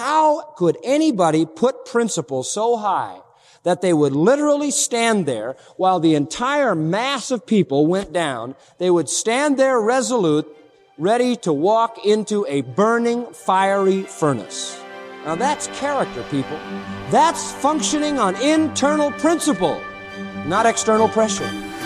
how could anybody put principles so high that they would literally stand there while the entire mass of people went down? They would stand there resolute, ready to walk into a burning, fiery furnace. Now that's character, people. That's functioning on internal principle, not external pressure.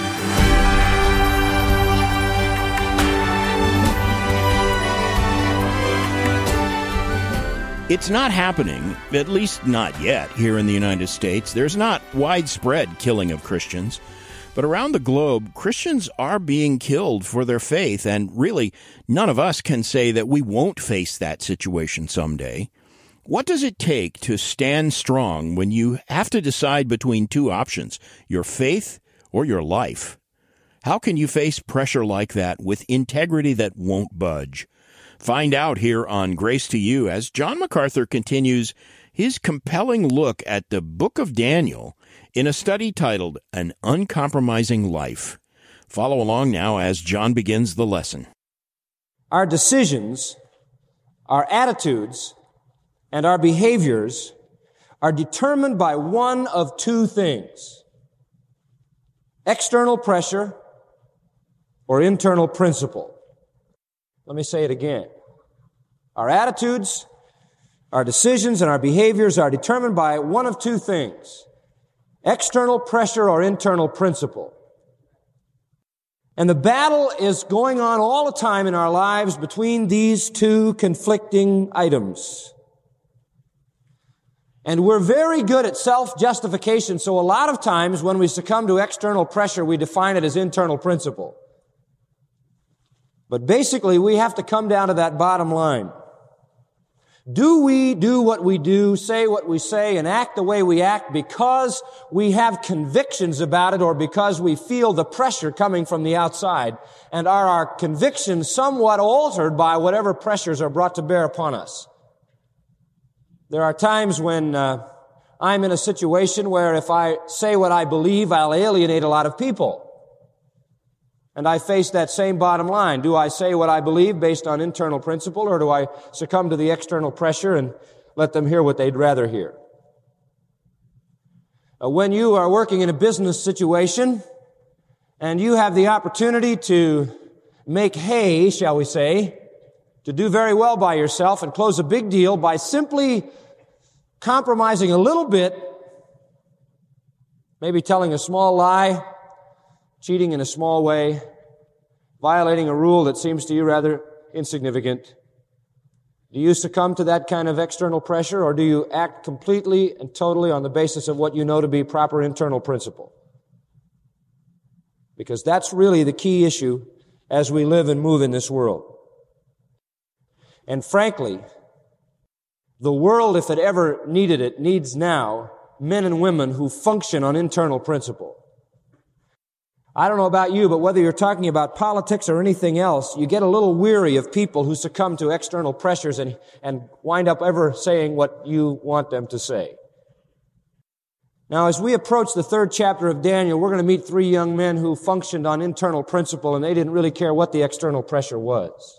It's not happening, at least not yet, here in the United States. There's not widespread killing of Christians. But around the globe, Christians are being killed for their faith, and really, none of us can say that we won't face that situation someday. What does it take to stand strong when you have to decide between two options, your faith or your life? How can you face pressure like that with integrity that won't budge? Find out here on Grace to You as John MacArthur continues his compelling look at the book of Daniel in a study titled An Uncompromising Life. Follow along now as John begins the lesson. Our decisions, our attitudes, and our behaviors are determined by one of two things: external pressure or internal principle. Let me say it again. Our attitudes, our decisions, and our behaviors are determined by one of two things: external pressure or internal principle. And the battle is going on all the time in our lives between these two conflicting items. And we're very good at self-justification, so a lot of times when we succumb to external pressure, we define it as internal principle. But basically, we have to come down to that bottom line. Do we do what we do, say what we say, and act the way we act because we have convictions about it or because we feel the pressure coming from the outside? And are our convictions somewhat altered by whatever pressures are brought to bear upon us? There are times when I'm in a situation where if I say what I believe, I'll alienate a lot of people. And I face that same bottom line. Do I say what I believe based on internal principle, or do I succumb to the external pressure and let them hear what they'd rather hear? When you are working in a business situation and you have the opportunity to make hay, shall we say, to do very well by yourself and close a big deal by simply compromising a little bit, maybe telling a small lie, cheating in a small way, violating a rule that seems to you rather insignificant. Do you succumb to that kind of external pressure, or do you act completely and totally on the basis of what you know to be proper internal principle? Because that's really the key issue as we live and move in this world. And frankly, the world, if it ever needed it, needs now men and women who function on internal principle. I don't know about you, but whether you're talking about politics or anything else, you get a little weary of people who succumb to external pressures and wind up ever saying what you want them to say. Now, as we approach the 3rd chapter of Daniel, we're going to meet 3 young men who functioned on internal principle, and they didn't really care what the external pressure was.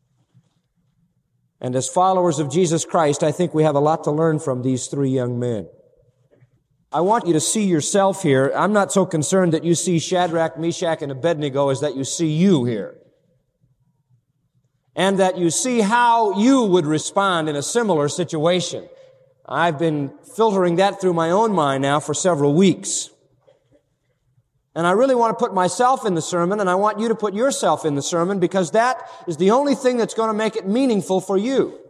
And as followers of Jesus Christ, I think we have a lot to learn from these 3 young men. I want you to see yourself here. I'm not so concerned that you see Shadrach, Meshach, and Abednego as that you see you here. And that you see how you would respond in a similar situation. I've been filtering that through my own mind now for several weeks. And I really want to put myself in the sermon, and I want you to put yourself in the sermon, because that is the only thing that's going to make it meaningful for you.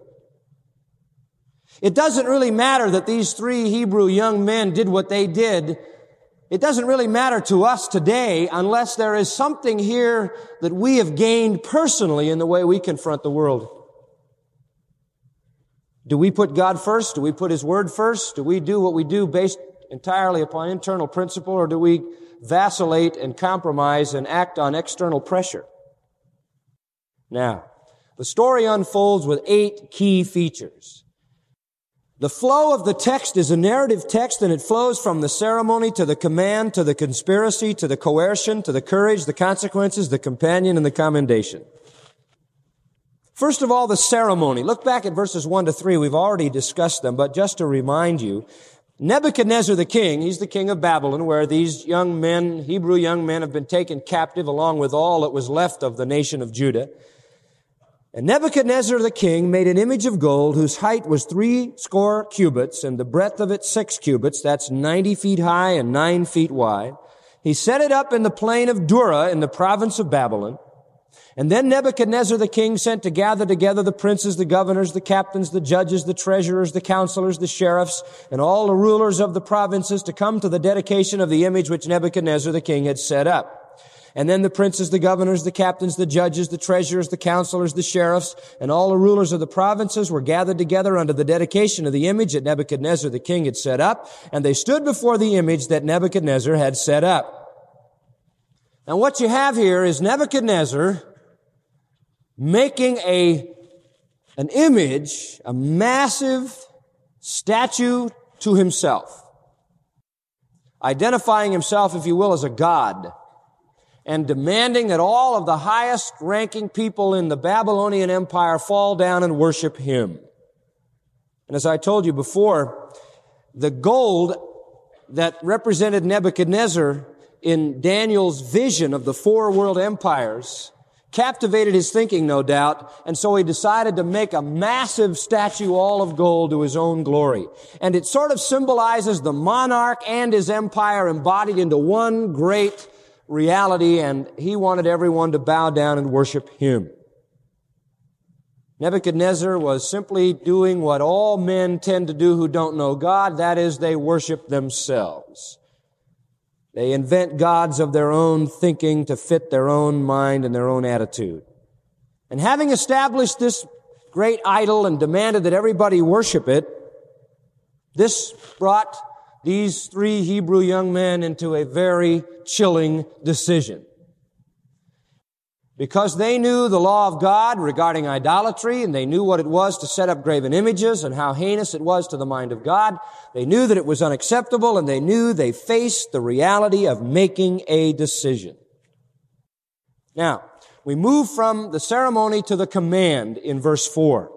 It doesn't really matter that these 3 Hebrew young men did what they did. It doesn't really matter to us today unless there is something here that we have gained personally in the way we confront the world. Do we put God first? Do we put His Word first? Do we do what we do based entirely upon internal principle, or do we vacillate and compromise and act on external pressure? Now, the story unfolds with 8 key features. The flow of the text is a narrative text, and it flows from the ceremony to the command, to the conspiracy, to the coercion, to the courage, the consequences, the companion, and the commendation. First of all, the ceremony. Look back at verses 1 to 3. We've already discussed them, but just to remind you, Nebuchadnezzar the king, he's the king of Babylon, where these young men, Hebrew young men, have been taken captive along with all that was left of the nation of Judah. And Nebuchadnezzar the king made an image of gold whose height was 80 cubits and the breadth of it 6 cubits. That's 90 feet high and 9 feet wide. He set it up in the plain of Dura in the province of Babylon. And then Nebuchadnezzar the king sent to gather together the princes, the governors, the captains, the judges, the treasurers, the counselors, the sheriffs, and all the rulers of the provinces to come to the dedication of the image which Nebuchadnezzar the king had set up. And then the princes, the governors, the captains, the judges, the treasurers, the counselors, the sheriffs, and all the rulers of the provinces were gathered together under the dedication of the image that Nebuchadnezzar the king had set up, and they stood before the image that Nebuchadnezzar had set up. Now what you have here is Nebuchadnezzar making an image, a massive statue to himself, identifying himself, if you will, as a god, and demanding that all of the highest ranking people in the Babylonian Empire fall down and worship him. And as I told you before, the gold that represented Nebuchadnezzar in Daniel's vision of the 4 world empires captivated his thinking, no doubt, and so he decided to make a massive statue all of gold to his own glory. And it sort of symbolizes the monarch and his empire embodied into one great reality, and he wanted everyone to bow down and worship him. Nebuchadnezzar was simply doing what all men tend to do who don't know God, that is, they worship themselves. They invent gods of their own thinking to fit their own mind and their own attitude. And having established this great idol and demanded that everybody worship it, this brought these 3 Hebrew young men into a very chilling decision. Because they knew the law of God regarding idolatry, and they knew what it was to set up graven images and how heinous it was to the mind of God, they knew that it was unacceptable, and they knew they faced the reality of making a decision. Now, we move from the ceremony to the command in verse 4.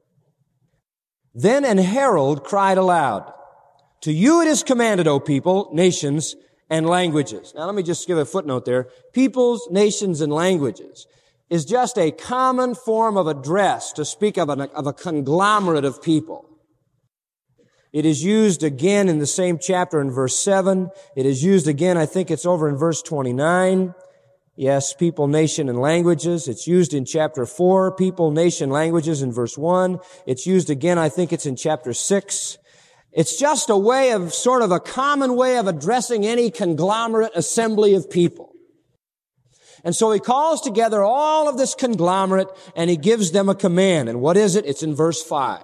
Then an herald cried aloud, "To you it is commanded, O people, nations, and languages." Now let me just give a footnote there. Peoples, nations, and languages is just a common form of address to speak of a conglomerate of people. It is used again in the same chapter in verse 7. It is used again, I think it's over in verse 29. Yes, people, nation, and languages. It's used in chapter 4, people, nation, languages in verse 1. It's used again, I think it's in chapter 6. It's just a way of, sort of a common way of addressing any conglomerate assembly of people. And so he calls together all of this conglomerate and he gives them a command. And what is it? It's in verse 5.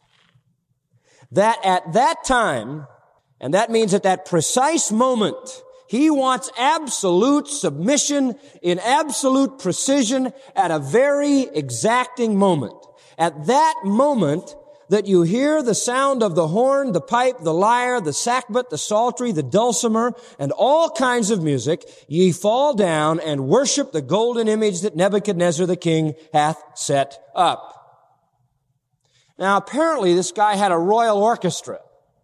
That at that time, and that means at that precise moment, he wants absolute submission in absolute precision at a very exacting moment. At that moment, that you hear the sound of the horn, the pipe, the lyre, the sackbut, the psaltery, the dulcimer, and all kinds of music, ye fall down and worship the golden image that Nebuchadnezzar the king hath set up. Now, apparently this guy had a royal orchestra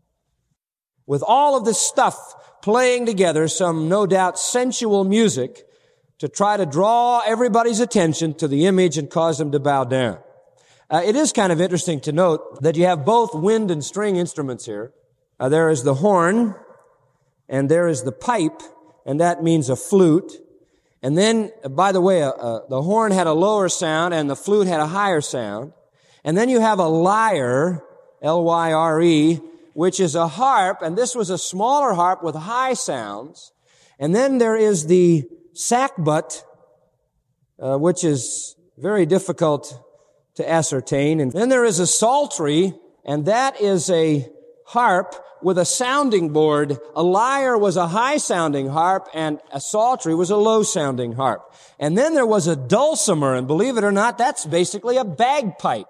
with all of this stuff playing together, some no doubt sensual music to try to draw everybody's attention to the image and cause them to bow down. It is kind of interesting to note that you have both wind and string instruments here. There is the horn, and there is the pipe, and that means a flute. And then, by the way, the horn had a lower sound, and the flute had a higher sound. And then you have a lyre, L-Y-R-E, which is a harp, and this was a smaller harp with high sounds. And then there is the sackbut, which is very difficult to ascertain. And then there is a psaltery, and that is a harp with a sounding board. A lyre was a high-sounding harp, and a psaltery was a low-sounding harp. And then there was a dulcimer, and believe it or not, that's basically a bagpipe.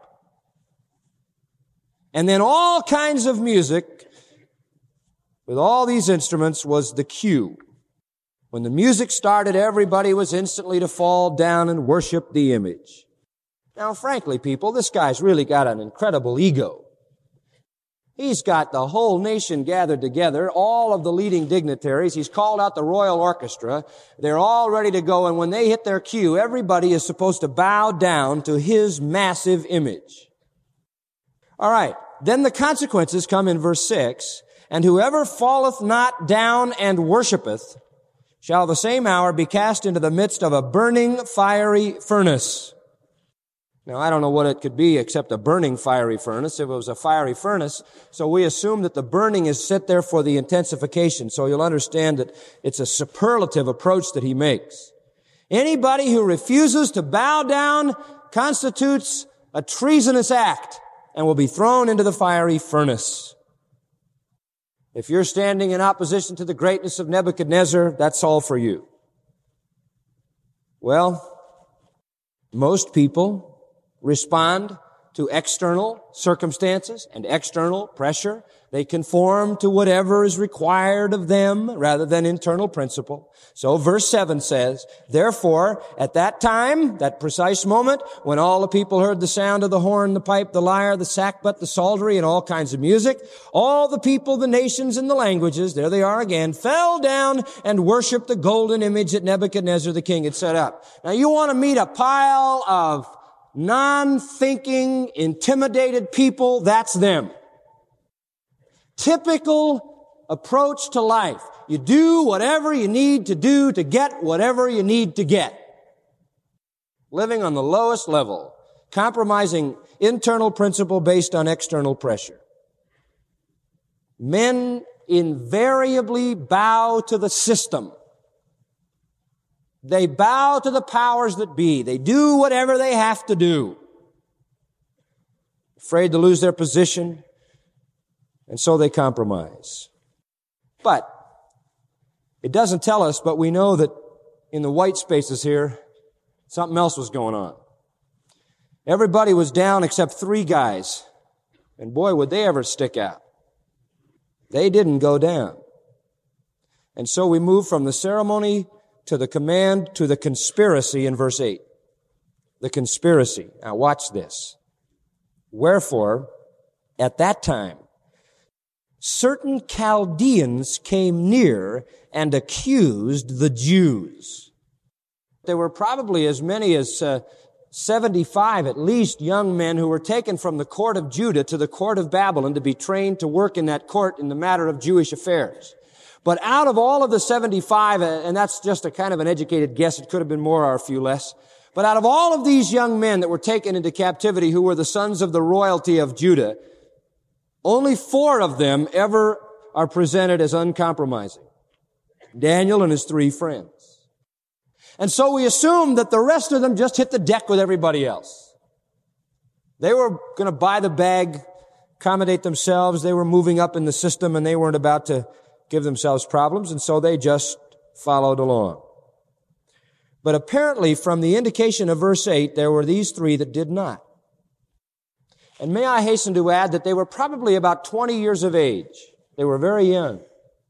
And then all kinds of music with all these instruments was the cue. When the music started, everybody was instantly to fall down and worship the image. Now, frankly, people, this guy's really got an incredible ego. He's got the whole nation gathered together, all of the leading dignitaries. He's called out the royal orchestra. They're all ready to go, and when they hit their cue, everybody is supposed to bow down to his massive image. All right. Then the consequences come in verse 6. And whoever falleth not down and worshipeth shall the same hour be cast into the midst of a burning fiery furnace. Now, I don't know what it could be except a burning fiery furnace. If it was a fiery furnace, so we assume that the burning is set there for the intensification. So you'll understand that it's a superlative approach that he makes. Anybody who refuses to bow down constitutes a treasonous act and will be thrown into the fiery furnace. If you're standing in opposition to the greatness of Nebuchadnezzar, that's all for you. Well, most people respond to external circumstances and external pressure. They conform to whatever is required of them rather than internal principle. So verse 7 says, therefore, at that time, that precise moment, when all the people heard the sound of the horn, the pipe, the lyre, the sackbut, the psaltery, and all kinds of music, all the people, the nations, and the languages, there they are again, fell down and worshiped the golden image that Nebuchadnezzar the king had set up. Now you want to meet a pile of non-thinking, intimidated people, that's them. Typical approach to life. You do whatever you need to do to get whatever you need to get. Living on the lowest level. Compromising internal principle based on external pressure. Men invariably bow to the system. They bow to the powers that be. They do whatever they have to do. Afraid to lose their position, and so they compromise. But it doesn't tell us, but we know that in the white spaces here, something else was going on. Everybody was down except 3 guys. And boy, would they ever stick out. They didn't go down. And so we move from the ceremony to the command to the conspiracy in verse 8. The conspiracy. Now watch this. Wherefore, at that time, certain Chaldeans came near and accused the Jews. There were probably as many as 75 at least young men who were taken from the court of Judah to the court of Babylon to be trained to work in that court in the matter of Jewish affairs. But out of all of the 75, and that's just a kind of an educated guess, it could have been more or a few less, but out of all of these young men that were taken into captivity who were the sons of the royalty of Judah, only 4 of them ever are presented as uncompromising. Daniel and his 3 friends. And so we assume that the rest of them just hit the deck with everybody else. They were going to buy the bag, accommodate themselves. They were moving up in the system and they weren't about to give themselves problems, and so they just followed along. But apparently, from the indication of verse 8, there were these 3 that did not. And may I hasten to add that they were probably about 20 years of age. They were very young.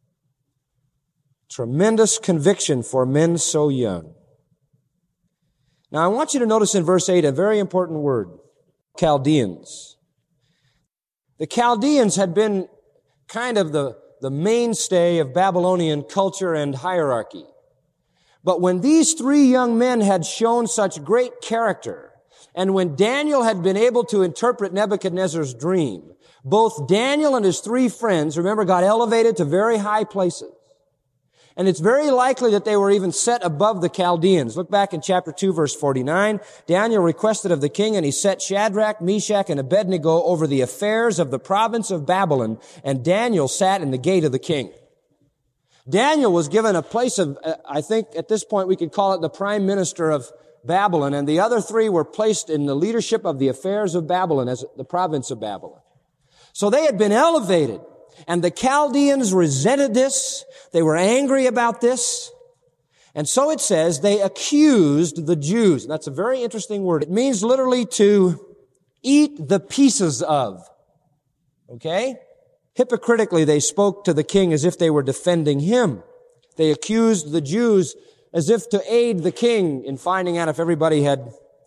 Tremendous conviction for men so young. Now, I want you to notice in verse 8 a very important word. Chaldeans. The Chaldeans had been kind of the mainstay of Babylonian culture and hierarchy. But when these 3 young men had shown such great character, and when Daniel had been able to interpret Nebuchadnezzar's dream, both Daniel and his 3 friends, remember, got elevated to very high places. And it's very likely that they were even set above the Chaldeans. Look back in chapter 2, verse 49. Daniel requested of the king, and he set Shadrach, Meshach, and Abednego over the affairs of the province of Babylon, and Daniel sat in the gate of the king. Daniel was given a place of, I think at this point we could call it the prime minister of Babylon, and the other 3 were placed in the leadership of the affairs of Babylon as the province of Babylon. So they had been elevated. And the Chaldeans resented this. They were angry about this. And so it says they accused the Jews. And that's a very interesting word. It means literally to eat the pieces of. Okay? Hypocritically, they spoke to the king as if they were defending him. They accused the Jews as if to aid the king in finding out if everybody had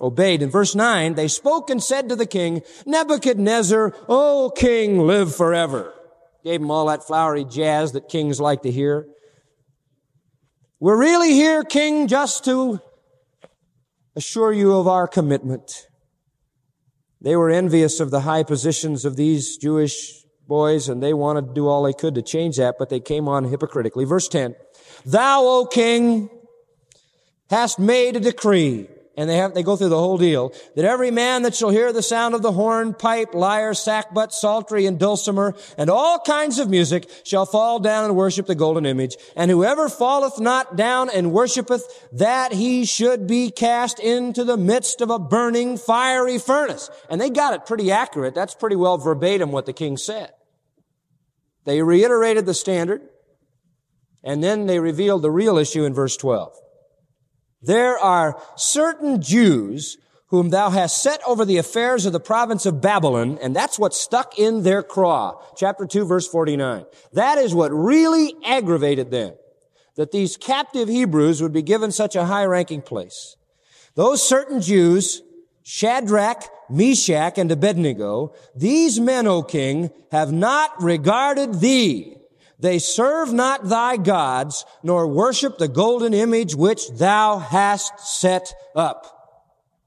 obeyed. In verse 9, they spoke and said to the king, Nebuchadnezzar, O king, live forever. Gave him all that flowery jazz that kings like to hear. We're really here, king, just to assure you of our commitment. They were envious of the high positions of these Jewish boys, and they wanted to do all they could to change that, but they came on hypocritically. Verse 10, Thou, O king, hast made a decree, and they go through the whole deal, that every man that shall hear the sound of the horn, pipe, lyre, sackbut, psaltery, and dulcimer, and all kinds of music, shall fall down and worship the golden image. And whoever falleth not down and worshipeth, that he should be cast into the midst of a burning fiery furnace. And they got it pretty accurate. That's pretty well verbatim what the king said. They reiterated the standard, and then they revealed the real issue in verse 12. There are certain Jews whom thou hast set over the affairs of the province of Babylon, and that's what stuck in their craw. Chapter 2, verse 49. That is what really aggravated them, that these captive Hebrews would be given such a high-ranking place. Those certain Jews, Shadrach, Meshach, and Abednego, these men, O king, have not regarded thee. They serve not thy gods, nor worship the golden image which thou hast set up.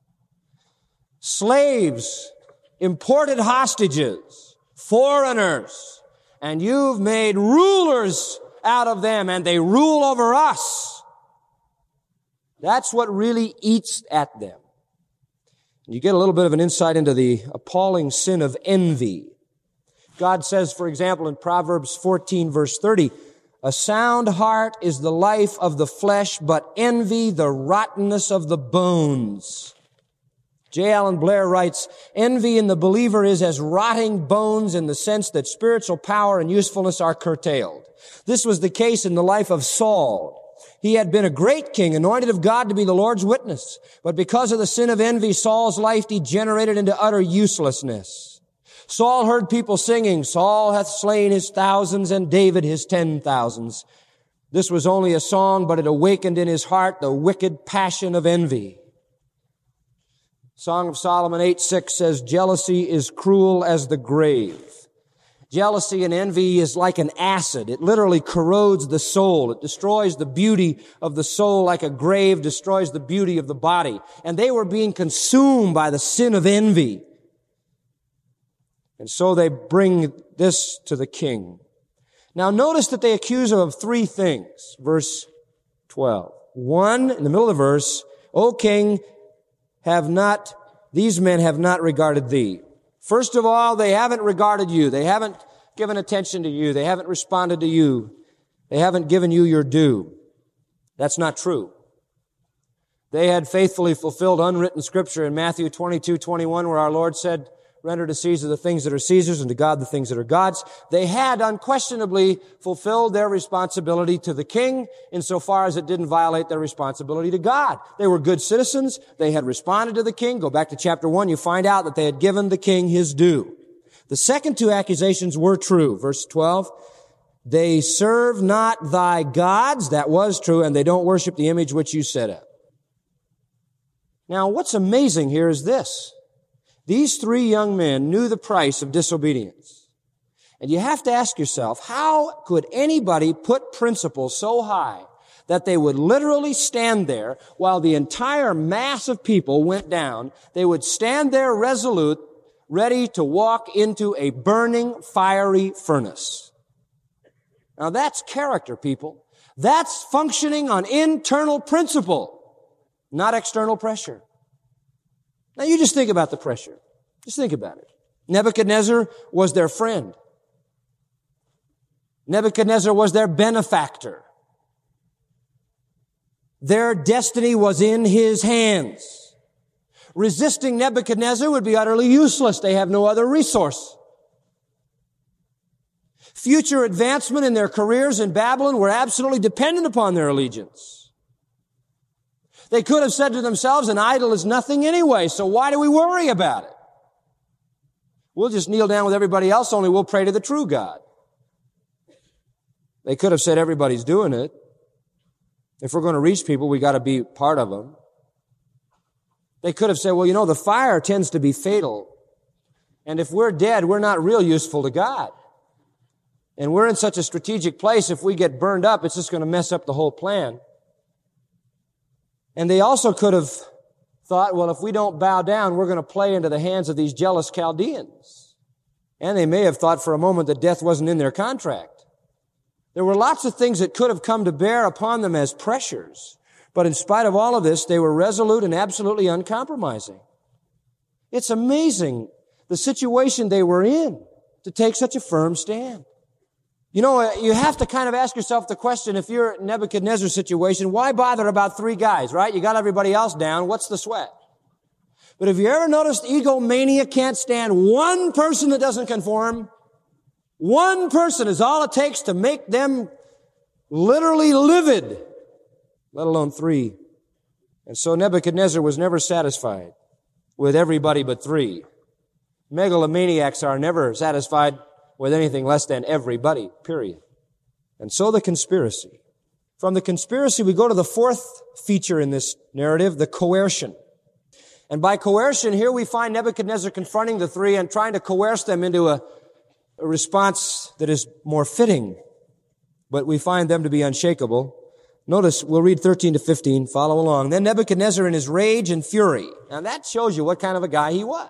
Slaves, imported hostages, foreigners, and you've made rulers out of them, and they rule over us. That's what really eats at them. You get a little bit of an insight into the appalling sin of envy. God says, for example, in Proverbs 14, verse 30, a sound heart is the life of the flesh, but envy the rottenness of the bones. J. Allen Blair writes, envy in the believer is as rotting bones in the sense that spiritual power and usefulness are curtailed. This was the case in the life of Saul. He had been a great king, anointed of God to be the Lord's witness. But because of the sin of envy, Saul's life degenerated into utter uselessness. Saul heard people singing, Saul hath slain his thousands and David his 10,000s. This was only a song, but it awakened in his heart the wicked passion of envy. Song of Solomon 8:6 says, jealousy is cruel as the grave. Jealousy and envy is like an acid. It literally corrodes the soul. It destroys the beauty of the soul like a grave destroys the beauty of the body. And they were being consumed by the sin of envy. And so they bring this to the king. Now notice that they accuse him of three things. Verse 12. One, in the middle of the verse, O king, these men have not regarded thee. First of all, they haven't regarded you. They haven't given attention to you. They haven't responded to you. They haven't given you your due. That's not true. They had faithfully fulfilled unwritten scripture in Matthew 22:21, where our Lord said, render to Caesar the things that are Caesar's and to God the things that are God's. They had unquestionably fulfilled their responsibility to the king insofar as it didn't violate their responsibility to God. They were good citizens. They had responded to the king. Go back to chapter 1. You find out that they had given the king his due. The second two accusations were true. Verse 12, they serve not thy gods. That was true. And they don't worship the image which you set up. Now, what's amazing here is this. These three young men knew the price of disobedience. And you have to ask yourself, how could anybody put principles so high that they would literally stand there while the entire mass of people went down? They would stand there resolute, ready to walk into a burning, fiery furnace. Now that's character, people. That's functioning on internal principle, not external pressure. Now you just think about the pressure. Just think about it. Nebuchadnezzar was their friend. Nebuchadnezzar was their benefactor. Their destiny was in his hands. Resisting Nebuchadnezzar would be utterly useless. They have no other resource. Future advancement in their careers in Babylon were absolutely dependent upon their allegiance. They could have said to themselves, an idol is nothing anyway, so why do we worry about it? We'll just kneel down with everybody else, only we'll pray to the true God. They could have said everybody's doing it. If we're going to reach people, we got to be part of them. They could have said, well, the fire tends to be fatal. And if we're dead, we're not real useful to God. And we're in such a strategic place, if we get burned up, it's just going to mess up the whole plan. And they also could have thought, well, if we don't bow down, we're going to play into the hands of these jealous Chaldeans. And they may have thought for a moment that death wasn't in their contract. There were lots of things that could have come to bear upon them as pressures. But in spite of all of this, they were resolute and absolutely uncompromising. It's amazing the situation they were in to take such a firm stand. You have to kind of ask yourself the question, if you're in Nebuchadnezzar's situation, why bother about 3 guys, right? You got everybody else down. What's the sweat? But have you ever noticed egomania can't stand one person that doesn't conform? One person is all it takes to make them literally livid, let alone 3. And so Nebuchadnezzar was never satisfied with everybody but 3. Megalomaniacs are never satisfied with anything less than everybody, period. And so the conspiracy. From the conspiracy, we go to the 4th feature in this narrative, the coercion. And by coercion, here we find Nebuchadnezzar confronting the 3 and trying to coerce them into a response that is more fitting. But we find them to be unshakable. Notice, we'll read 13 to 15, follow along. Then Nebuchadnezzar in his rage and fury. Now that shows you what kind of a guy he was.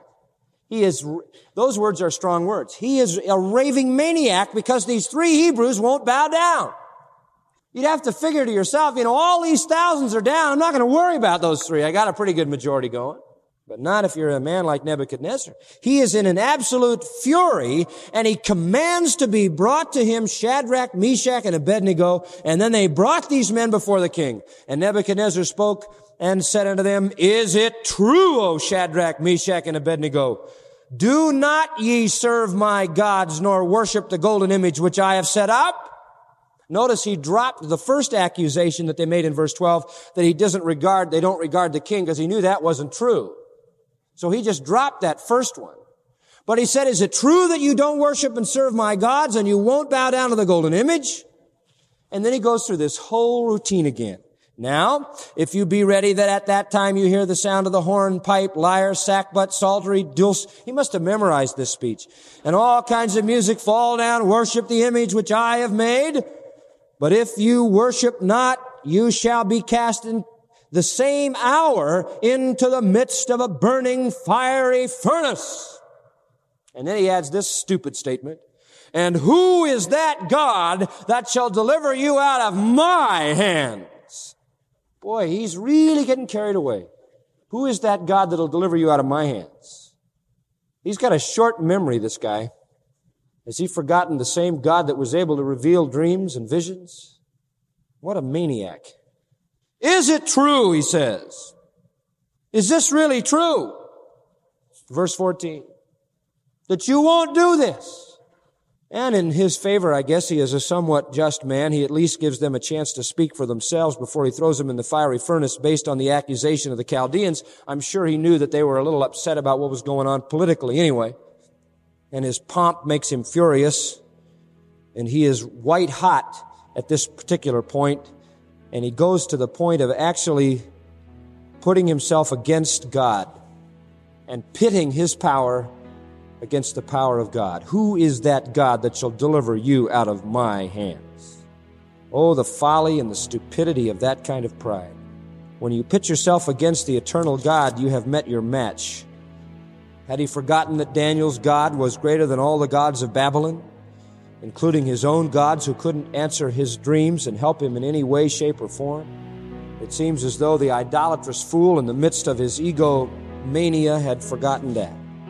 Those words are strong words. He is a raving maniac because these 3 Hebrews won't bow down. You'd have to figure to yourself, all these thousands are down. I'm not going to worry about those 3. I got a pretty good majority going. But not if you're a man like Nebuchadnezzar. He is in an absolute fury, and he commands to be brought to him Shadrach, Meshach, and Abednego. And then they brought these men before the king. And Nebuchadnezzar spoke and said unto them, Is it true, O Shadrach, Meshach, and Abednego? Do not ye serve my gods, nor worship the golden image which I have set up? Notice he dropped the first accusation that they made in verse 12, that they don't regard the king, because he knew that wasn't true. So he just dropped that first one. But he said, Is it true that you don't worship and serve my gods, and you won't bow down to the golden image? And then he goes through this whole routine again. Now, if you be ready that at that time you hear the sound of the horn, pipe, lyre, sackbut, psaltery, dulce. He must have memorized this speech. And all kinds of music, fall down, worship the image which I have made. But if you worship not, you shall be cast in the same hour into the midst of a burning fiery furnace. And then he adds this stupid statement. And who is that God that shall deliver you out of my hand? Boy, he's really getting carried away. Who is that God that'll deliver you out of my hands? He's got a short memory, this guy. Has he forgotten the same God that was able to reveal dreams and visions? What a maniac. Is it true, he says? Is this really true? Verse 14. That you won't do this. And in his favor, I guess he is a somewhat just man. He at least gives them a chance to speak for themselves before he throws them in the fiery furnace based on the accusation of the Chaldeans. I'm sure he knew that they were a little upset about what was going on politically anyway. And his pomp makes him furious. And he is white hot at this particular point. And he goes to the point of actually putting himself against God and pitting his power against the power of God. Who is that God that shall deliver you out of my hands? Oh, the folly and the stupidity of that kind of pride. When you pit yourself against the eternal God, you have met your match. Had he forgotten that Daniel's God was greater than all the gods of Babylon, including his own gods who couldn't answer his dreams and help him in any way, shape, or form? It seems as though the idolatrous fool in the midst of his egomania had forgotten that.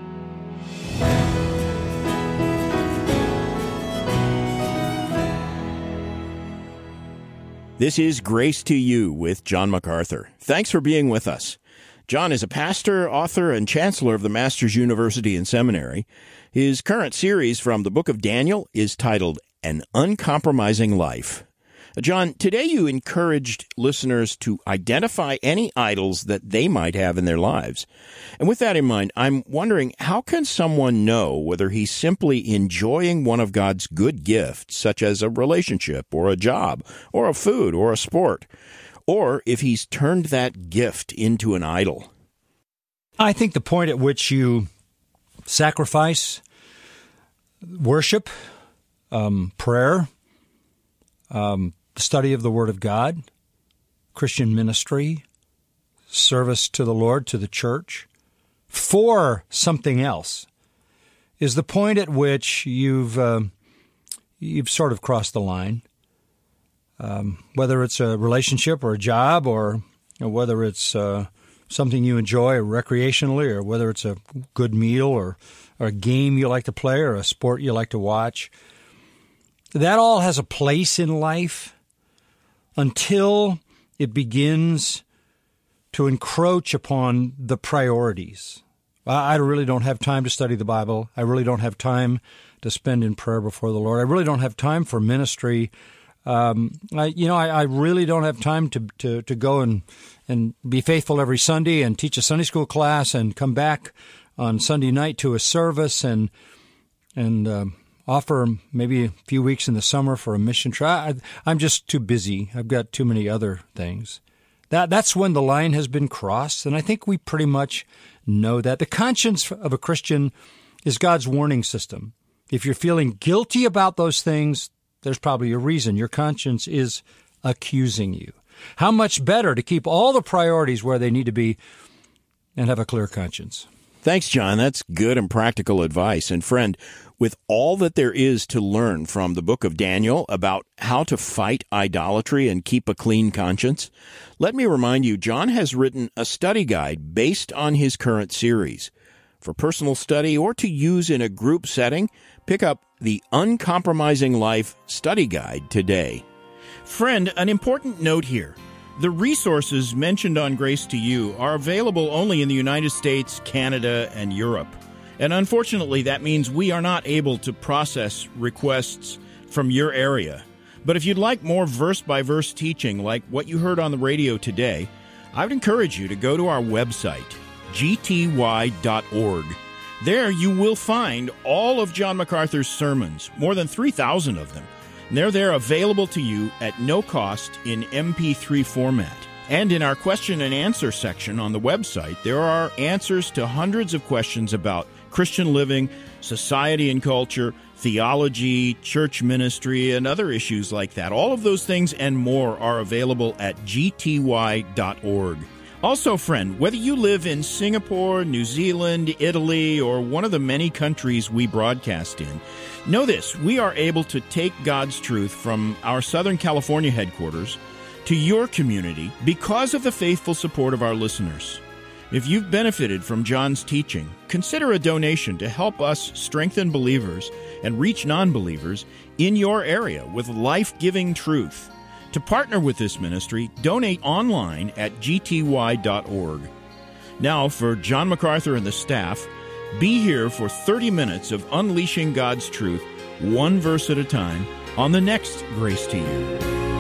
This is Grace to You with John MacArthur. Thanks for being with us. John is a pastor, author, and chancellor of the Masters University and Seminary. His current series from the book of Daniel is titled An Uncompromising Life. John, today you encouraged listeners to identify any idols that they might have in their lives. And with that in mind, I'm wondering, how can someone know whether he's simply enjoying one of God's good gifts, such as a relationship or a job or a food or a sport, or if he's turned that gift into an idol? I think the point at which you sacrifice, worship, prayer, the study of the Word of God, Christian ministry, service to the Lord, to the church, for something else, is the point at which you've sort of crossed the line. Whether it's a relationship or a job, or whether it's something you enjoy recreationally, or whether it's a good meal or a game you like to play or a sport you like to watch, that all has a place in life until it begins to encroach upon the priorities. I really don't have time to study the Bible. I really don't have time to spend in prayer before the Lord. I really don't have time for ministry. I really don't have time to go and be faithful every Sunday and teach a Sunday school class and come back on Sunday night to a service and offer maybe a few weeks in the summer for a mission trip. I'm just too busy. I've got too many other things. That's when the line has been crossed, and I think we pretty much know that. The conscience of a Christian is God's warning system. If you're feeling guilty about those things, there's probably a reason. Your conscience is accusing you. How much better to keep all the priorities where they need to be and have a clear conscience. Thanks, John. That's good and practical advice. And friend, with all that there is to learn from the book of Daniel about how to fight idolatry and keep a clean conscience, let me remind you, John has written a study guide based on his current series. For personal study or to use in a group setting, pick up the Uncompromising Life Study Guide today. Friend, an important note here. The resources mentioned on Grace to You are available only in the United States, Canada, and Europe. And unfortunately, that means we are not able to process requests from your area. But if you'd like more verse-by-verse teaching like what you heard on the radio today, I would encourage you to go to our website, gty.org. There you will find all of John MacArthur's sermons, more than 3,000 of them. And they're there available to you at no cost in MP3 format. And in our question and answer section on the website, there are answers to hundreds of questions about Christian living, society and culture, theology, church ministry, and other issues like that. All of those things and more are available at gty.org. Also, friend, whether you live in Singapore, New Zealand, Italy, or one of the many countries we broadcast in, know this: we are able to take God's truth from our Southern California headquarters to your community because of the faithful support of our listeners. If you've benefited from John's teaching, consider a donation to help us strengthen believers and reach non-believers in your area with life-giving truth. To partner with this ministry, donate online at gty.org. Now, for John MacArthur and the staff, be here for 30 minutes of unleashing God's truth, one verse at a time, on the next Grace to You.